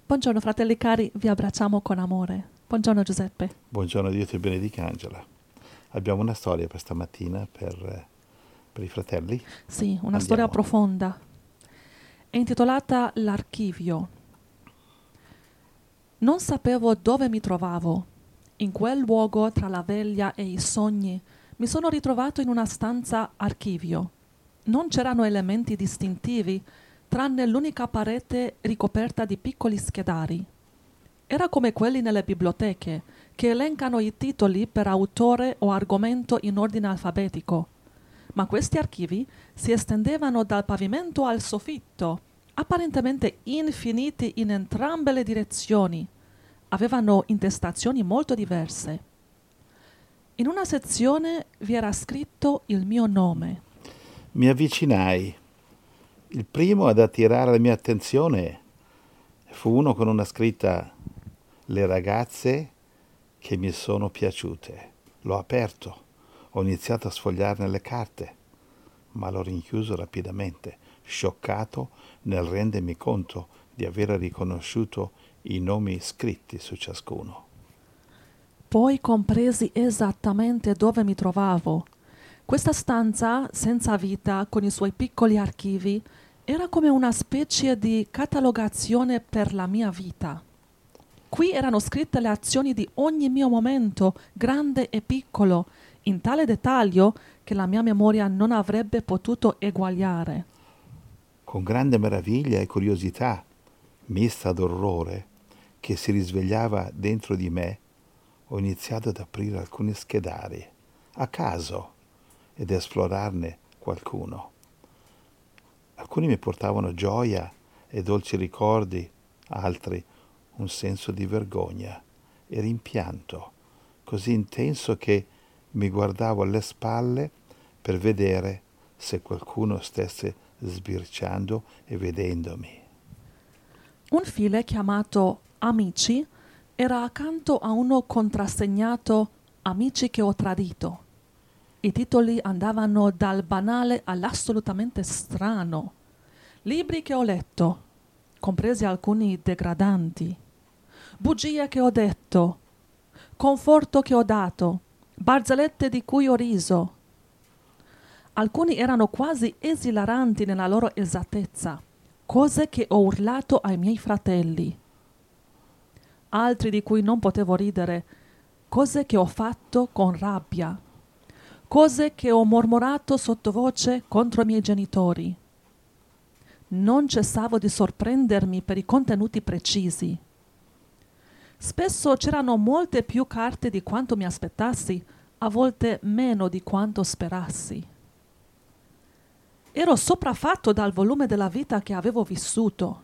Buongiorno fratelli cari, vi abbracciamo con amore. Buongiorno Giuseppe. Buongiorno, Dio ti benedica, Angela. Abbiamo una storia questa mattina per i fratelli. Sì, una storia Andiamo. profonda. È intitolata L'archivio. Non sapevo dove mi trovavo. In quel luogo tra la veglia e i sogni mi sono ritrovato in una stanza archivio. Non c'erano elementi distintivi, tranne l'unica parete ricoperta di piccoli schedari. Era come quelli nelle biblioteche, che elencano i titoli per autore o argomento in ordine alfabetico. Ma questi archivi si estendevano dal pavimento al soffitto, apparentemente infiniti in entrambe le direzioni. Avevano intestazioni molto diverse. In una sezione vi era scritto il mio nome. Mi avvicinai. Il primo ad attirare la mia attenzione fu uno con una scritta «Le ragazze che mi sono piaciute». L'ho aperto, ho iniziato a sfogliarne le carte, ma l'ho rinchiuso rapidamente, scioccato nel rendermi conto di aver riconosciuto i nomi scritti su ciascuno. Poi compresi esattamente dove mi trovavo. Questa stanza, senza vita, con i suoi piccoli archivi, era come una specie di catalogazione per la mia vita. Qui erano scritte le azioni di ogni mio momento, grande e piccolo, in tale dettaglio che la mia memoria non avrebbe potuto eguagliare. Con grande meraviglia e curiosità, mista ad orrore, che si risvegliava dentro di me, ho iniziato ad aprire alcuni schedari, a caso, ed esplorarne qualcuno. Alcuni mi portavano gioia e dolci ricordi, altri un senso di vergogna e rimpianto, così intenso che mi guardavo alle spalle per vedere se qualcuno stesse sbirciando e vedendomi. Un file chiamato Amici era accanto a uno contrassegnato Amici che ho tradito. I titoli andavano dal banale all'assolutamente strano. Libri che ho letto, compresi alcuni degradanti. Bugie che ho detto, conforto che ho dato, barzellette di cui ho riso. Alcuni erano quasi esilaranti nella loro esattezza, cose che ho urlato ai miei fratelli. Altri di cui non potevo ridere, cose che ho fatto con rabbia, cose che ho mormorato sottovoce contro i miei genitori. Non cessavo di sorprendermi per i contenuti precisi. Spesso c'erano molte più carte di quanto mi aspettassi, a volte meno di quanto sperassi. Ero sopraffatto dal volume della vita che avevo vissuto.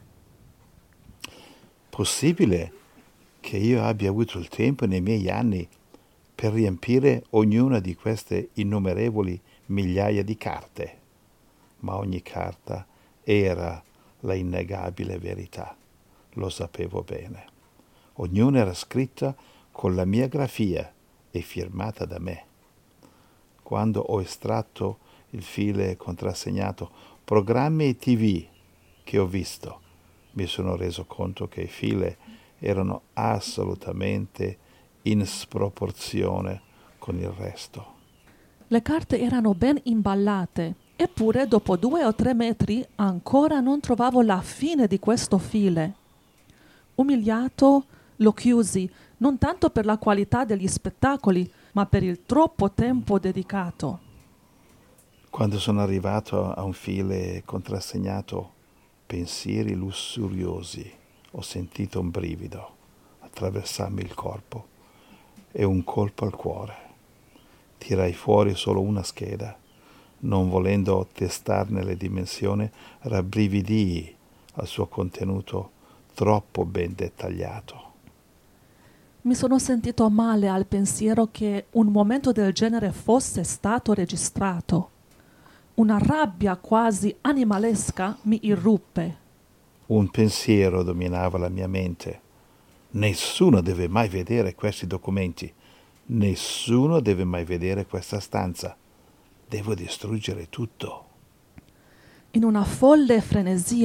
Possibile che io abbia avuto il tempo nei miei anni per riempire ognuna di queste innumerevoli migliaia di carte, ma ogni carta era la innegabile verità, lo sapevo bene. Ognuna era scritta con la mia grafia e firmata da me. Quando ho estratto il file contrassegnato programmi e TV che ho visto, mi sono reso conto che i file erano assolutamente in sproporzione con il resto. Le carte erano ben imballate, eppure dopo 2 o 3 metri ancora non trovavo la fine di questo file. Umiliato, lo chiusi, non tanto per la qualità degli spettacoli, ma per il troppo tempo dedicato. Quando sono arrivato a un file contrassegnato pensieri lussuriosi, ho sentito un brivido attraversarmi il corpo e un colpo al cuore. Tirai fuori solo una scheda, non volendo testarne le dimensioni, rabbrividii al suo contenuto troppo ben dettagliato. Mi sono sentito male al pensiero che un momento del genere fosse stato registrato. Una rabbia quasi animalesca mi irruppe. Un pensiero dominava la mia mente. Nessuno deve mai vedere questi documenti. Nessuno deve mai vedere questa stanza. Devo distruggere tutto. In una folle frenesia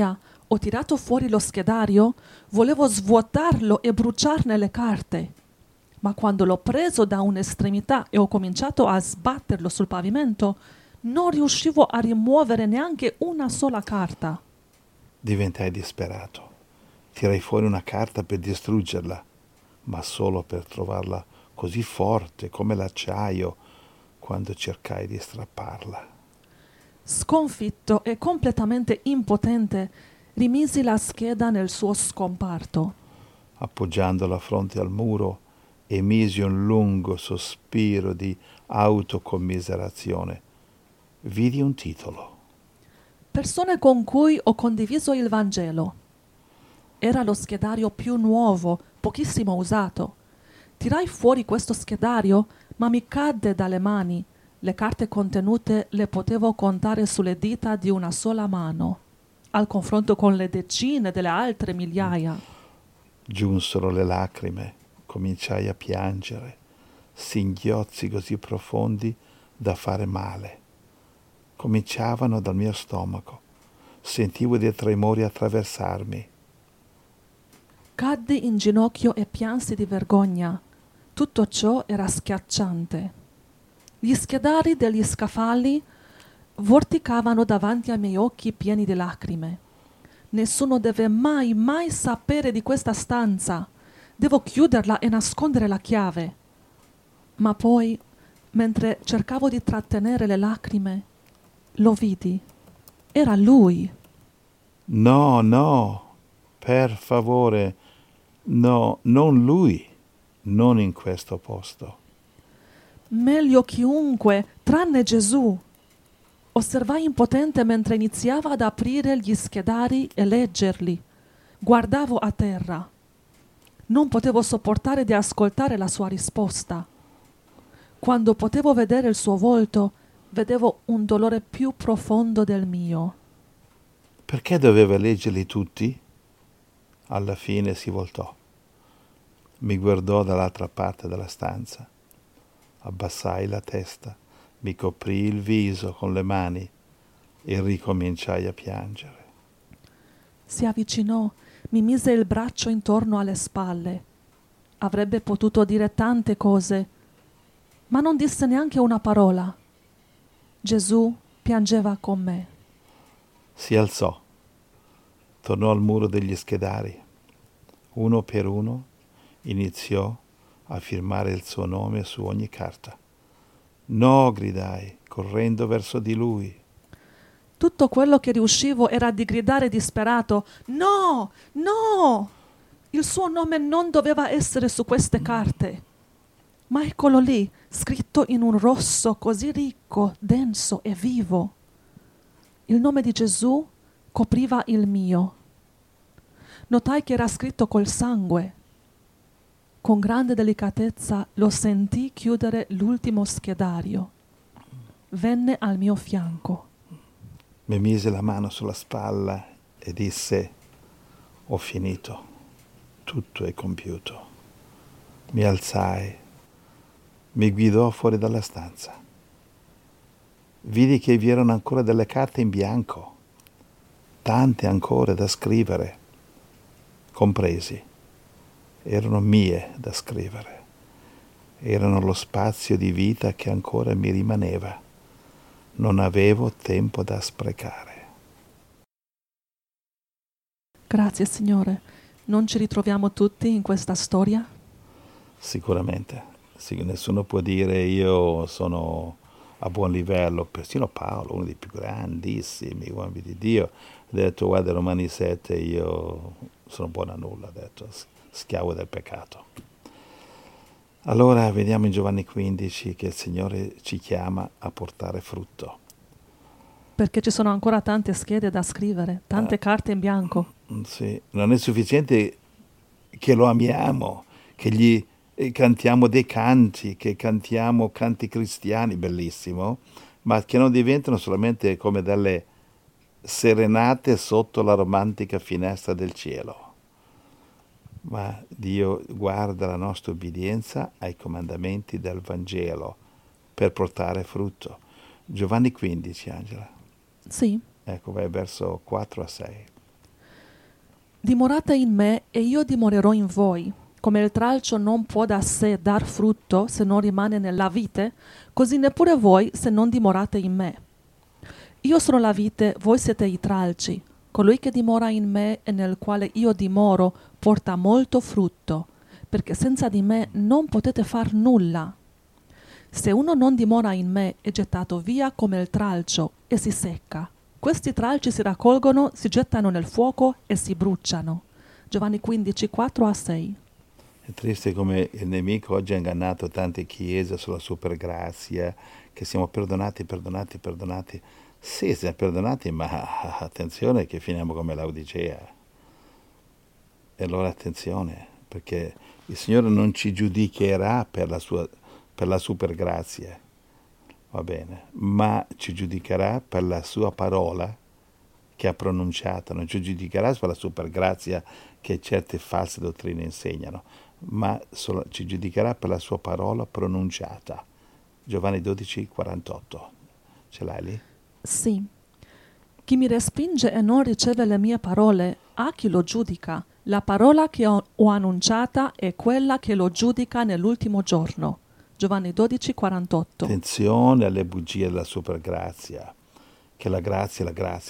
Ho tirato fuori lo schedario, volevo svuotarlo e bruciarne le carte. Ma quando l'ho preso da un'estremità e ho cominciato a sbatterlo sul pavimento, non riuscivo a rimuovere neanche una sola carta. Diventai disperato. Tirai fuori una carta per distruggerla, ma solo per trovarla così forte come l'acciaio quando cercai di strapparla. Sconfitto e completamente impotente, rimisi la scheda nel suo scomparto. Appoggiando la fronte al muro, emisi un lungo sospiro di autocommiserazione. Vidi un titolo. Persone con cui ho condiviso il Vangelo. Era lo schedario più nuovo, pochissimo usato. Tirai fuori questo schedario, ma mi cadde dalle mani. Le carte contenute le potevo contare sulle dita di una sola mano, al confronto con le decine delle altre migliaia. Giunsero le lacrime, cominciai a piangere, singhiozzi così profondi da fare male. Cominciavano dal mio stomaco. Sentivo dei tremori attraversarmi. Caddi in ginocchio e piansi di vergogna. Tutto ciò era schiacciante. Gli schedari degli scaffali vorticavano davanti ai miei occhi pieni di lacrime. Nessuno deve mai, mai sapere di questa stanza. Devo chiuderla e nascondere la chiave. Ma poi, mentre cercavo di trattenere le lacrime, lo vidi. Era lui. No, no, per favore, no, non lui, non in questo posto. Meglio chiunque, tranne Gesù. Osservai impotente mentre iniziava ad aprire gli schedari e leggerli. Guardavo a terra. Non potevo sopportare di ascoltare la sua risposta. Quando potevo vedere il suo volto, vedevo un dolore più profondo del mio. Perché doveva leggerli tutti? Alla fine si voltò. Mi guardò dall'altra parte della stanza. Abbassai la testa, mi coprì il viso con le mani e ricominciai a piangere. Si avvicinò, mi mise il braccio intorno alle spalle. Avrebbe potuto dire tante cose, ma non disse neanche una parola. Gesù piangeva con me. Si alzò, tornò al muro degli schedari. Uno per uno iniziò a firmare il suo nome su ogni carta. No, gridai, correndo verso di lui. Tutto quello che riuscivo era di gridare disperato: no, no! Il suo nome non doveva essere su queste carte. Ma eccolo lì, scritto in un rosso così ricco, denso e vivo. Il nome di Gesù copriva il mio. Notai che era scritto col sangue. Con grande delicatezza lo sentii chiudere l'ultimo schedario. Venne al mio fianco. Mi mise la mano sulla spalla e disse: ho finito, tutto è compiuto. Mi alzai, mi guidò fuori dalla stanza. Vidi che vi erano ancora delle carte in bianco, tante ancora da scrivere. Compresi, erano mie da scrivere, erano lo spazio di vita che ancora mi rimaneva. Non avevo tempo da sprecare. Grazie, Signore. Non ci ritroviamo tutti in questa storia? Sicuramente, nessuno può dire io sono a buon livello. Persino Paolo, uno dei più grandissimi uomini di Dio, ha detto: guarda, Romani 7, io sono buono a nulla, ha detto, schiavo del peccato. Allora vediamo in Giovanni 15 che il Signore ci chiama a portare frutto. Perché ci sono ancora tante schede da scrivere, tante carte in bianco. Sì, non è sufficiente che lo amiamo, che gli cantiamo dei canti, che cantiamo canti cristiani, bellissimo, ma che non diventano solamente come delle serenate sotto la romantica finestra del cielo. Ma Dio guarda la nostra obbedienza ai comandamenti del Vangelo per portare frutto. Giovanni 15, Angela. Sì. Ecco, vai verso 4 a 6. Dimorate in me e io dimorerò in voi. Come il tralcio non può da sé dar frutto se non rimane nella vite, così neppure voi se non dimorate in me. Io sono la vite, voi siete i tralci. Colui che dimora in me e nel quale io dimoro porta molto frutto, perché senza di me non potete far nulla. Se uno non dimora in me è gettato via come il tralcio e si secca. Questi tralci si raccolgono, si gettano nel fuoco e si bruciano. Giovanni 15, 4-6. È triste come il nemico oggi ha ingannato tante chiese sulla supergrazia, che siamo perdonati. Sì, siamo perdonati, ma attenzione che finiamo come Laodicea. E allora attenzione, perché il Signore non ci giudicherà per la supergrazia, va bene, ma ci giudicherà per la sua parola che ha pronunciato, non ci giudicherà per la supergrazia che certe false dottrine insegnano, ma ci giudicherà per la sua parola pronunciata. Giovanni 12, 48. Ce l'hai lì? Sì. Chi mi respinge e non riceve le mie parole, ha chi lo giudica. La parola che ho annunciata è quella che lo giudica nell'ultimo giorno. Giovanni 12, 48. Attenzione alle bugie della supergrazia, che la grazia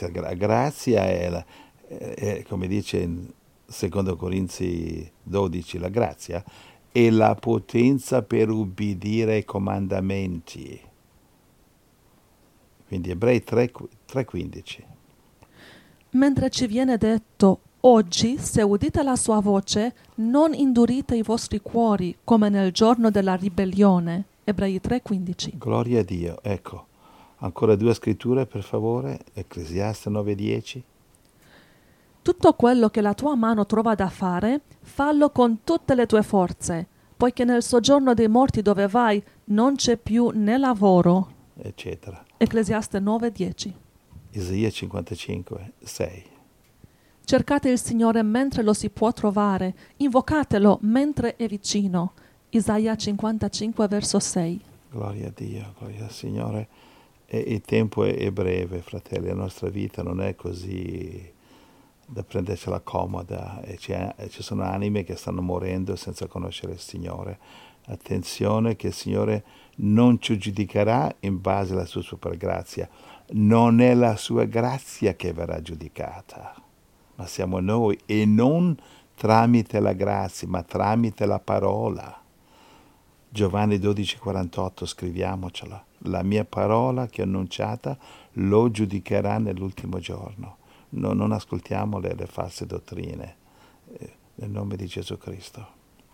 è come dice in 2 Corinzi 12, la grazia è la potenza per ubbidire ai comandamenti. Quindi Ebrei 3:15. Mentre ci viene detto, oggi, se udite la sua voce, non indurite i vostri cuori come nel giorno della ribellione. Ebrei 3:15. Gloria a Dio. Ecco, ancora 2 scritture per favore. Ecclesiaste 9:10. Tutto quello che la tua mano trova da fare, fallo con tutte le tue forze, poiché nel soggiorno dei morti dove vai non c'è più né lavoro. Eccetera. Ecclesiaste 9:10. Isaia 55:6. Cercate il Signore mentre lo si può trovare, invocatelo mentre è vicino. Isaia 55, verso 6. Gloria a Dio, gloria al Signore. E il tempo è breve, fratelli, la nostra vita non è così da prendersela comoda e ci sono anime che stanno morendo senza conoscere il Signore. Attenzione che il Signore non ci giudicherà in base alla sua supergrazia. Non è la sua grazia che verrà giudicata, ma siamo noi, e non tramite la grazia, ma tramite la parola. Giovanni 12,48, scriviamocela. La mia parola che ho annunciata lo giudicherà nell'ultimo giorno. No, non ascoltiamo le false dottrine. Nel nome di Gesù Cristo.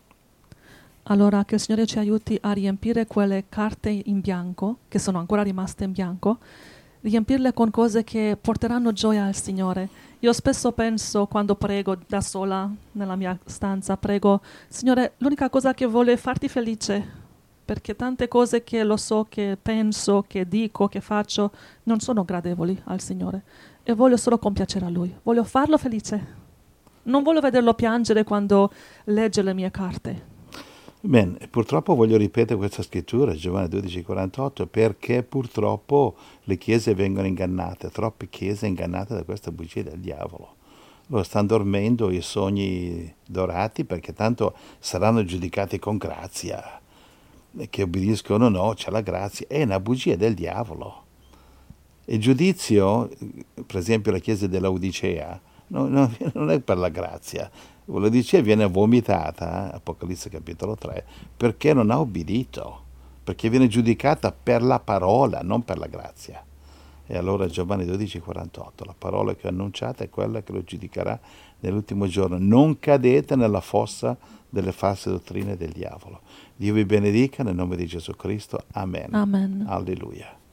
Allora che il Signore ci aiuti a riempire quelle carte in bianco, che sono ancora rimaste in bianco, riempirle con cose che porteranno gioia al Signore. Io spesso penso, quando prego da sola nella mia stanza, prego, Signore, l'unica cosa che voglio è farti felice, perché tante cose che lo so, che penso, che dico, che faccio, non sono gradevoli al Signore. E voglio solo compiacere a Lui, voglio farlo felice. Non voglio vederlo piangere quando legge le mie carte. Bene, purtroppo voglio ripetere questa scrittura, Giovanni 12,48, perché purtroppo le chiese vengono ingannate, troppe chiese ingannate da questa bugia del diavolo. Loro stanno dormendo i sogni dorati perché tanto saranno giudicati con grazia, che obbediscono no, c'è la grazia, è una bugia del diavolo. Il giudizio, per esempio la chiesa dell'Odicea, non è per la grazia. L'Odicea viene vomitata, Apocalisse capitolo 3, perché non ha obbedito, perché viene giudicata per la parola, non per la grazia. E allora Giovanni 12,48, la parola che ho annunciata è quella che lo giudicherà nell'ultimo giorno. Non cadete nella fossa delle false dottrine del diavolo. Dio vi benedica nel nome di Gesù Cristo. Amen. Amen. Alleluia.